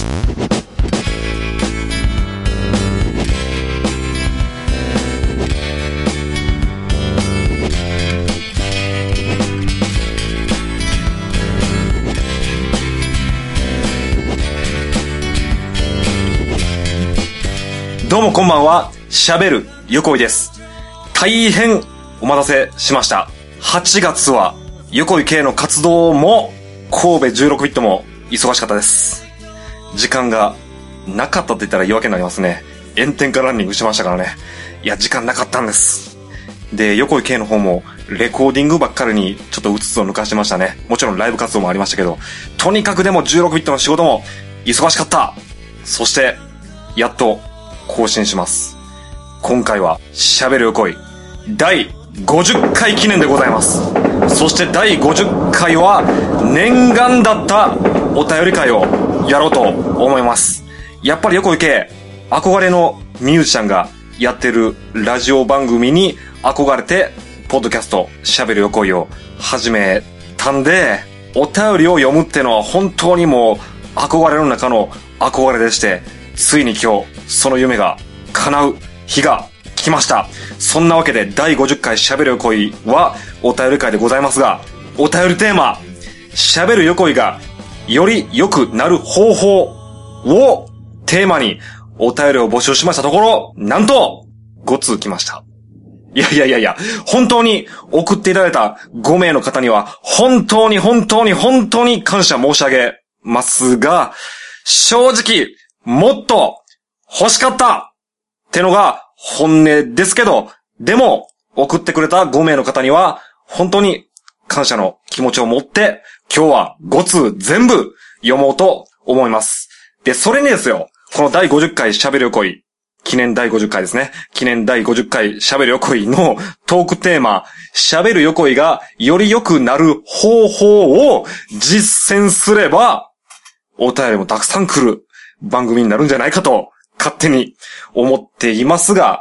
どうもこんばんは、喋る横井です。大変お待たせしました。8月は横井系の活動も神戸16ビットも忙しかったです。時間がなかったって言ったら言い訳になりますね。炎天下ランニングしましたからね。いや、時間なかったんです。で、横井系の方もレコーディングばっかりにちょっとうつつを抜かしてましたね。もちろんライブ活動もありましたけど、とにかくでも16ビットの仕事も忙しかった。そしてやっと更新します。今回は喋る横井第50回記念でございます。そして第50回は念願だったお便り会をやろうと思います。やっぱり横井系憧れのミュージシャンがやってるラジオ番組に憧れてポッドキャスト喋る横井を始めたんで、お便りを読むってのは本当にもう憧れの中の憧れでして、ついに今日その夢が叶う日が来ました。そんなわけで第50回喋る横井はお便り会でございますが、お便りテーマ、喋る横井がより良くなる方法をテーマにお便りを募集しましたところ、なんと5通来ました。いや、本当に送っていただいた5名の方には本当に感謝申し上げますが、正直もっと欲しかったってのが本音ですけど、でも送ってくれた5名の方には本当に感謝の気持ちを持って今日は5通全部読もうと思います。で、それにですよ、この第50回喋る横井、記念第50回ですね。記念第50回喋る横井のトークテーマ、喋る横井がより良くなる方法を実践すればお便りもたくさん来る番組になるんじゃないかと勝手に思っていますが、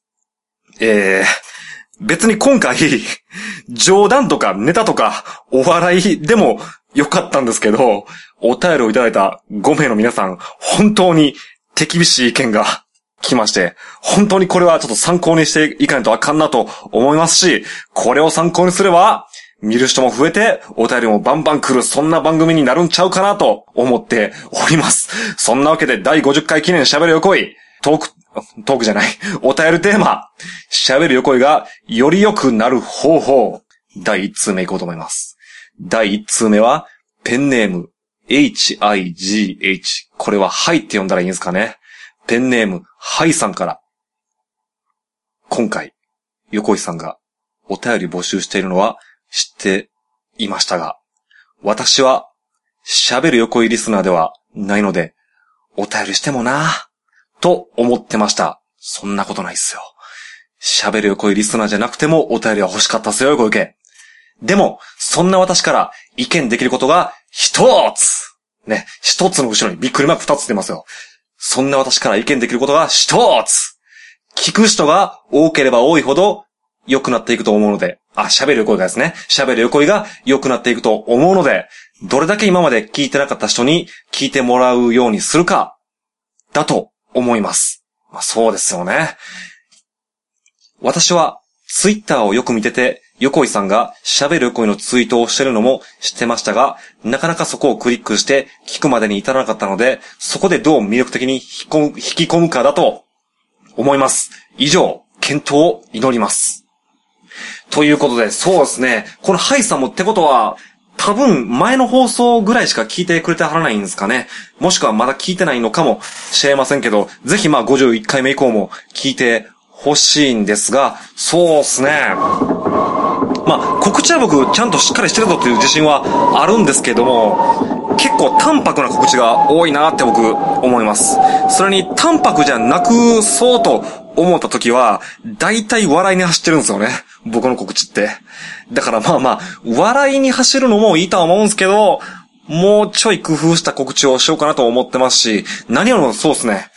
別に今回冗談とかネタとかお笑いでもよかったんですけど、お便りをいただいた5名の皆さん、本当に手厳しい意見が来まして、本当にこれはちょっと参考にしていかないとあかんなと思いますし、これを参考にすれば見る人も増えて、お便りもバンバン来る、そんな番組になるんちゃうかなと思っております。そんなわけで第50回記念喋る横井、トークじゃない、お便りテーマ、喋る横井がより良くなる方法、第1通目いこうと思います。第1通目は、ペンネーム、HIGH。これははいって呼んだらいいんですかね。ペンネーム、はいさんから。今回、横井さんがお便り募集しているのは、知っていましたが、私は喋る横井リスナーではないので、お便りしてもなぁ、と思ってました。そんなことないっすよ。喋る横井リスナーじゃなくてもお便りは欲しかったっすよ、横井家。でも、そんな私から意見できることが一つ。ね、一つの後ろにびっくりマーク二つ出ますよ。そんな私から意見できることが一つ。聞く人が多ければ多いほど良くなっていくと思うので、喋る横井がですね。喋る横井が良くなっていくと思うので、どれだけ今まで聞いてなかった人に聞いてもらうようにするか、だと思います。そうですよね。私はツイッターをよく見てて、横井さんが喋る横井のツイートをしてるのも知ってましたが、なかなかそこをクリックして聞くまでに至らなかったので、そこでどう魅力的に引き込むかだと思います。以上、検討を祈ります。ということで、そうですね。このハイさんもってことは、多分前の放送ぐらいしか聞いてくれてはらないんですかね。もしくはまだ聞いてないのかもしれませんけど、ぜひ51回目以降も聞いてほしいんですが、そうですね。告知は僕ちゃんとしっかりしてるぞという自信はあるんですけども、結構淡白な告知が多いなって僕思います。それに淡白じゃなくそうと思った時は、大体笑いに走ってるんですよね。僕の告知って。だから笑いに走るのもいいとは思うんですけど、もうちょい工夫した告知をしようかなと思ってますし、何よりもそうですね。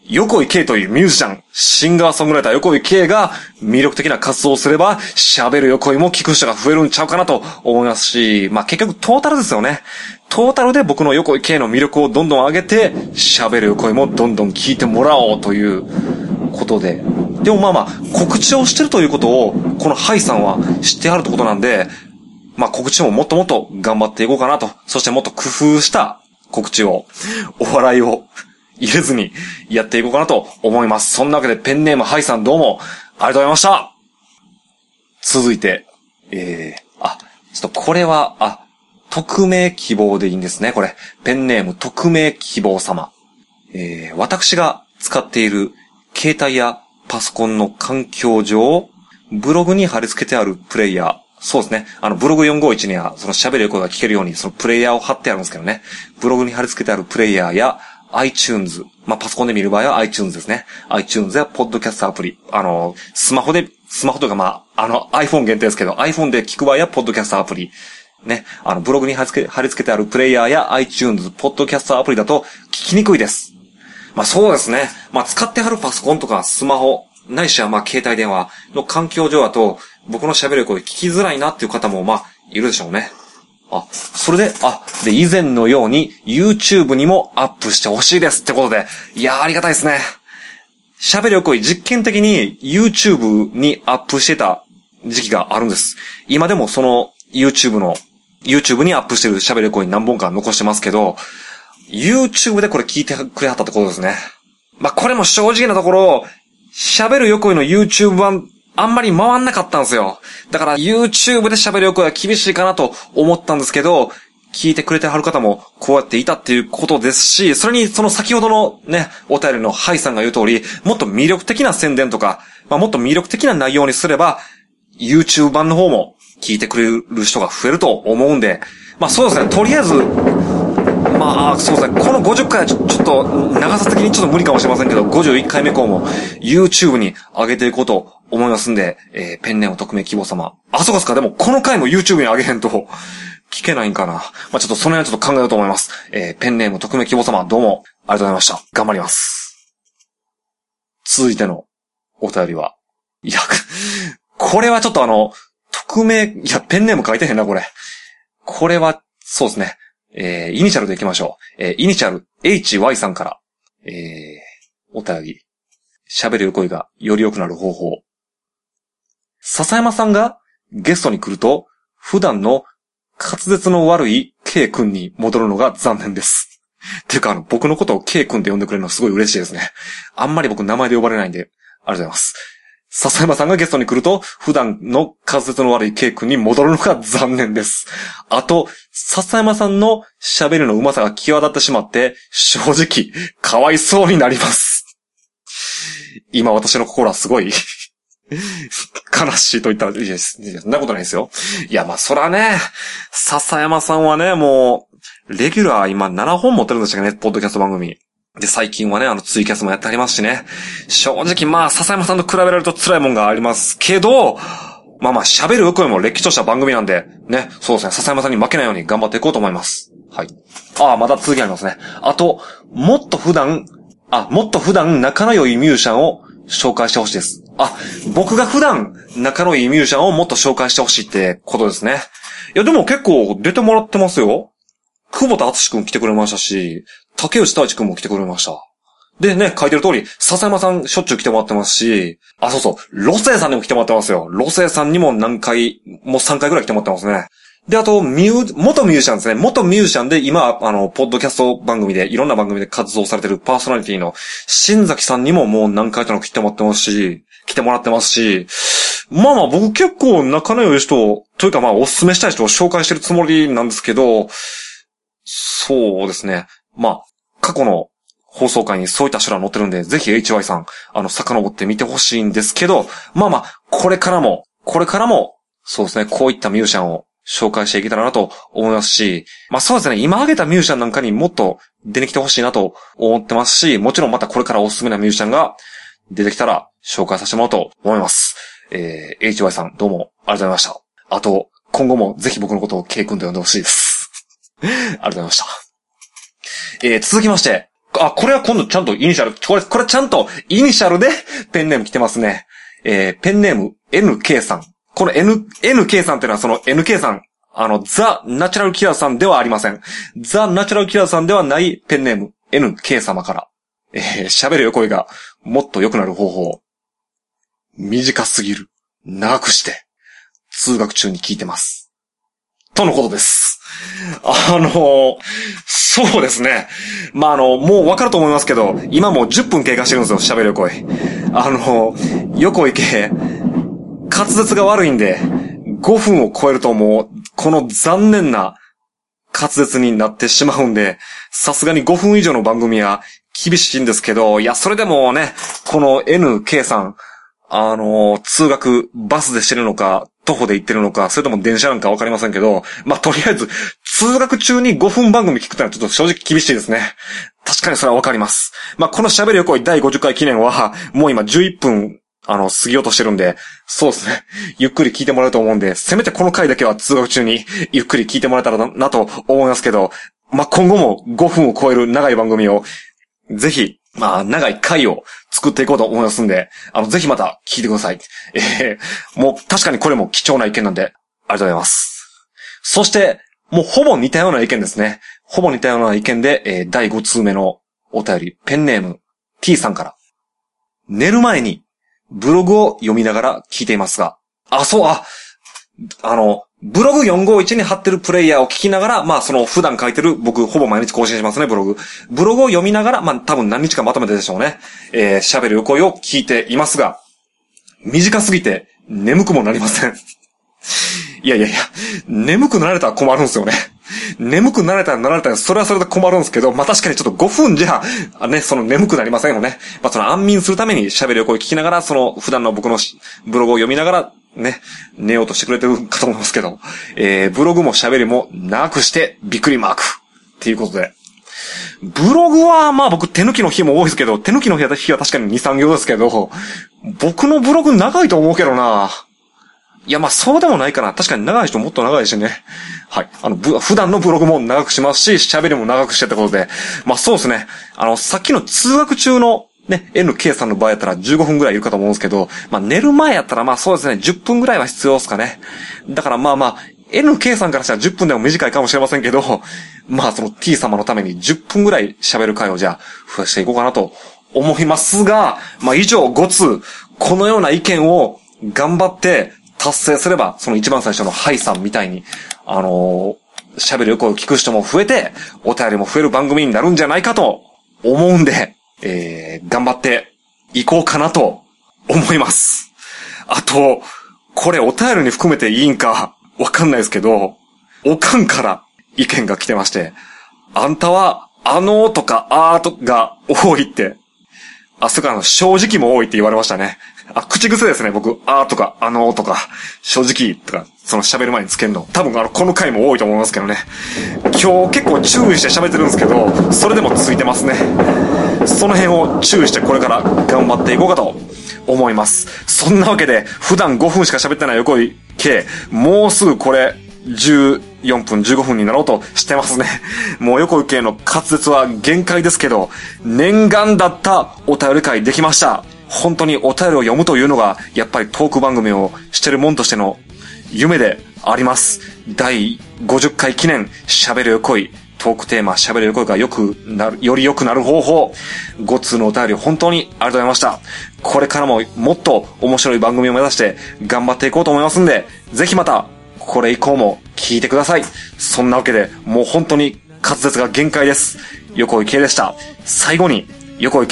横井圭というミュージシャン、シンガーソングライター横井圭が魅力的な活動をすれば、喋る横井も聞く人が増えるんちゃうかなと思いますし、結局トータルですよね。トータルで僕の横井圭の魅力をどんどん上げて、喋る横井もどんどん聞いてもらおうということで。でも告知をしてるということを、このハイさんは知ってあるってことなんで、告知ももっともっと頑張っていこうかなと。そしてもっと工夫した告知を、お笑いを入れずにやっていこうかなと思います。そんなわけでペンネームハイさんどうもありがとうございました。続いて、ちょっとこれは、匿名希望でいいんですね、これ。ペンネーム匿名希望様。私が使っている携帯やパソコンの環境上、ブログに貼り付けてあるプレイヤー、そうですね。ブログ451には、その喋る声が聞けるように、そのプレイヤーを貼ってあるんですけどね。ブログに貼り付けてあるプレイヤーや、iTunes。パソコンで見る場合は iTunes ですね。iTunes やポッドキャストアプリ。スマホというかiPhone 限定ですけど、iPhone で聞く場合はポッドキャストアプリ。ね。ブログに貼り付けてあるプレイヤーや iTunes、ポッドキャストアプリだと聞きにくいです。そうですね。使ってはるパソコンとかスマホ、ないしは携帯電話の環境上だと、僕の喋る声聞きづらいなっていう方もいるでしょうね。それで、以前のように YouTube にもアップしてほしいですってことで、いやーありがたいですね。喋る声実験的に YouTube にアップしてた時期があるんです。今でもその YouTube にアップしてる喋る声何本か残してますけど、YouTube でこれ聞いてくれはったってことですね。これも正直なところ、喋る横井の YouTube 版、あんまり回んなかったんですよ。だから YouTube で喋る横井は厳しいかなと思ったんですけど、聞いてくれてはる方もこうやっていたっていうことですし、それにその先ほどのね、お便りのハイさんが言う通り、もっと魅力的な宣伝とか、もっと魅力的な内容にすれば、YouTube 版の方も聞いてくれる人が増えると思うんで、そうですね、とりあえず、そうですね。この50回はちょっと、長さ的にちょっと無理かもしれませんけど、51回目以降も YouTube に上げていこうと思いますんで、ペンネーム匿名希望様。そうですか。でも、この回も YouTube に上げへんと、聞けないんかな。ちょっとその辺はちょっと考えようと思います。ペンネーム匿名希望様、どうもありがとうございました。頑張ります。続いてのお便りは、これはちょっと匿名、ペンネーム書いてへんな、これ。これは、そうですね。イニシャルでいきましょう。イニシャル HY さんから、お便り。喋る声がより良くなる方法。笹山さんがゲストに来ると、普段の滑舌の悪い K 君に戻るのが残念です。っていうか僕のことを K 君って呼んでくれるのすごい嬉しいですね。あんまり僕名前で呼ばれないんで、ありがとうございます。笹山さんがゲストに来ると、普段の滑舌の悪い K 君に戻るのが残念です。あと、笹山さんの喋るの上手さが際立ってしまって、正直、かわいそうになります。今私の心はすごい、悲しいと言ったらいいです。そんなことないですよ。そらね、笹山さんはね、もう、レギュラー今7本持ってるんでしたっけね、ポッドキャスト番組。で、最近はね、ツイキャスもやってありますしね。正直笹山さんと比べられると辛いもんがありますけど、喋る声もれっきとした番組なんで、ね、そうですね、笹山さんに負けないように頑張っていこうと思います。はい。また続きありますね。あと、もっと普段仲の良いミュージシャンを紹介してほしいです。僕が普段仲のいいミュージシャンをもっと紹介してほしいってことですね。でも結構出てもらってますよ。久保田敦くん来てくれましたし、竹内太一くんも来てくれました。でね、書いてる通り、笹山さんしょっちゅう来てもらってますし、そうそう、ロセイさんにも来てもらってますよ。ロセイさんにももう3回ぐらい来てもらってますね。で、あと、元ミュージシャンですね。元ミュージシャンで、今、ポッドキャスト番組で、いろんな番組で活動されてるパーソナリティの、新崎さんにももう何回との来てもらってますし、僕結構仲の良い人、というかおすすめしたい人を紹介してるつもりなんですけど、そうですね。過去の放送回にそういった人ら載ってるんで、ぜひ HY さん、遡ってみてほしいんですけど、これからも、そうですね、こういったミュージシャンを紹介していけたらなと思いますし、そうですね、今挙げたミュージシャンなんかにもっと出てきてほしいなと思ってますし、もちろんまたこれからおすすめなミュージシャンが出てきたら紹介させてもらおうと思います。HY さんどうもありがとうございました。あと、今後もぜひ僕のことを K 君と呼んでほしいです。ありがとうございました。続きまして、 これは今度ちゃんとイニシャル、これちゃんとイニシャルでペンネーム来てますね。ペンネーム NK さん。この NK さんっていうのはその NK さん、ザ・ナチュラルキラーさんではありません。ザ・ナチュラルキラーさんではないペンネーム NK 様から、喋る声がもっと良くなる方法。短すぎる。長くして。通学中に聞いてます。とのことです。そうですね。もうわかると思いますけど、今もう10分経過してるんですよ、喋る声。横井系、滑舌が悪いんで、5分を超えるともう、この残念な滑舌になってしまうんで、さすがに5分以上の番組は厳しいんですけど、いや、それでもね、この NK さん、通学バスでしてるのか、徒歩で行ってるのか、それとも電車なんかわかりませんけど、とりあえず、通学中に5分番組聞くってのはちょっと正直厳しいですね。確かにそれはわかります。この喋る横井第50回記念は、もう今11分、過ぎようとしてるんで、そうですね。ゆっくり聞いてもらうと思うんで、せめてこの回だけは通学中にゆっくり聞いてもらえたらなと思いますけど、今後も5分を超える長い番組を、ぜひ、長い回を作っていこうと思いますんで、ぜひまた聞いてください。もう確かにこれも貴重な意見なんで、ありがとうございます。そして、もうほぼ似たような意見ですね。ほぼ似たような意見で、第5通目のお便り、ペンネーム T さんから。寝る前にブログを読みながら聞いていますが、ブログ451に貼ってるプレイヤーを聞きながら、普段書いてる、僕、ほぼ毎日更新しますね、ブログ。ブログを読みながら、多分何日かまとめてでしょうね。喋る声を聞いていますが、短すぎて、眠くもなりません。いや、眠くなられたら困るんですよね。眠くなれたら、それはそれで困るんですけど、確かにちょっと5分じゃ、眠くなりませんよね。安眠するために喋る声を聞きながら、普段の僕のブログを読みながら、寝ようとしてくれてるかと思いますけど、ブログも喋りも長くしてびっくりマークっていうことで。ブログは僕手抜きの日も多いですけど、手抜きの日は確かに2、3行ですけど、僕のブログ長いと思うけどな。いやそうでもないかな。確かに長い人もっと長いしね。はい。普段のブログも長くしますし、喋りも長くしてってことで。そうですね。さっきの通学中のNK さんの場合やったら15分ぐらいいるかと思うんですけど、寝る前やったらそうですね、10分ぐらいは必要ですかね。だからNK さんからしたら10分でも短いかもしれませんけど、その T 様のために10分ぐらい喋る回をじゃあ増やしていこうかなと思いますが、以上5通、このような意見を頑張って達成すれば、その一番最初のハイさんみたいに、喋る声を聞く人も増えて、お便りも増える番組になるんじゃないかと思うんで、頑張っていこうかなと思います。あと、これお便りに含めていいんかわかんないですけど、おかんから意見が来てまして、あんたはとかとが多いって、それから正直も多いって言われましたね。口癖ですね、僕。とかとか、正直とか、喋る前につけんの。多分この回も多いと思いますけどね。今日結構注意して喋ってるんですけど、それでもついてますね。その辺を注意してこれから頑張っていこうかと思います。そんなわけで、普段5分しか喋ってない横井K、もうすぐこれ、14分、15分になろうとしてますね。もう横井Kの滑舌は限界ですけど、念願だったお便り会できました。本当にお便りを読むというのが、やっぱりトーク番組をしてるもんとしての夢であります。第50回記念、喋る横井。トークテーマ、喋る横井がより良くなる方法。5通のお便り本当にありがとうございました。これからももっと面白い番組を目指して頑張っていこうと思いますんで、ぜひまた、これ以降も聞いてください。そんなわけで、もう本当に滑舌が限界です。横井Kでした。最後に、横井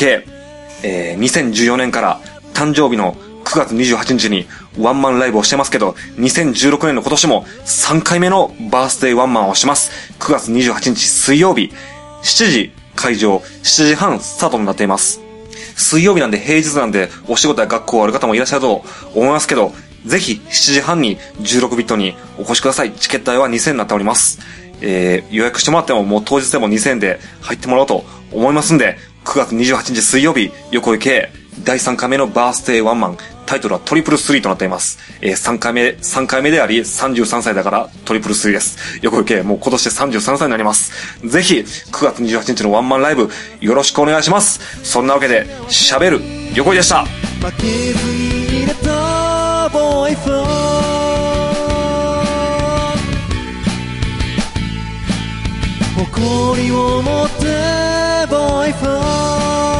K、2014年から誕生日の9月28日にワンマンライブをしてますけど、2016年の今年も3回目のバースデーワンマンをします。9月28日水曜日、7時会場、7時半スタートになっています。水曜日なんで平日なんでお仕事や学校ある方もいらっしゃると思いますけど、ぜひ7時半に16ビットにお越しください。チケット代は2000円になっております。予約してもらってももう当日でも2000円で入ってもらおうと思いますんで、9月28日水曜日、横井K、 第3回目のバースデーワンマン、タイトルはトリプルスリーとなっています。3回目であり、33歳だからトリプルスリーです。よく受け、もう今年で33歳になります。ぜひ、9月28日のワンマンライブ、よろしくお願いします。そんなわけで、喋る、横井でした。負けずにいれたボーイフォー、誇りを持ってボーイフォー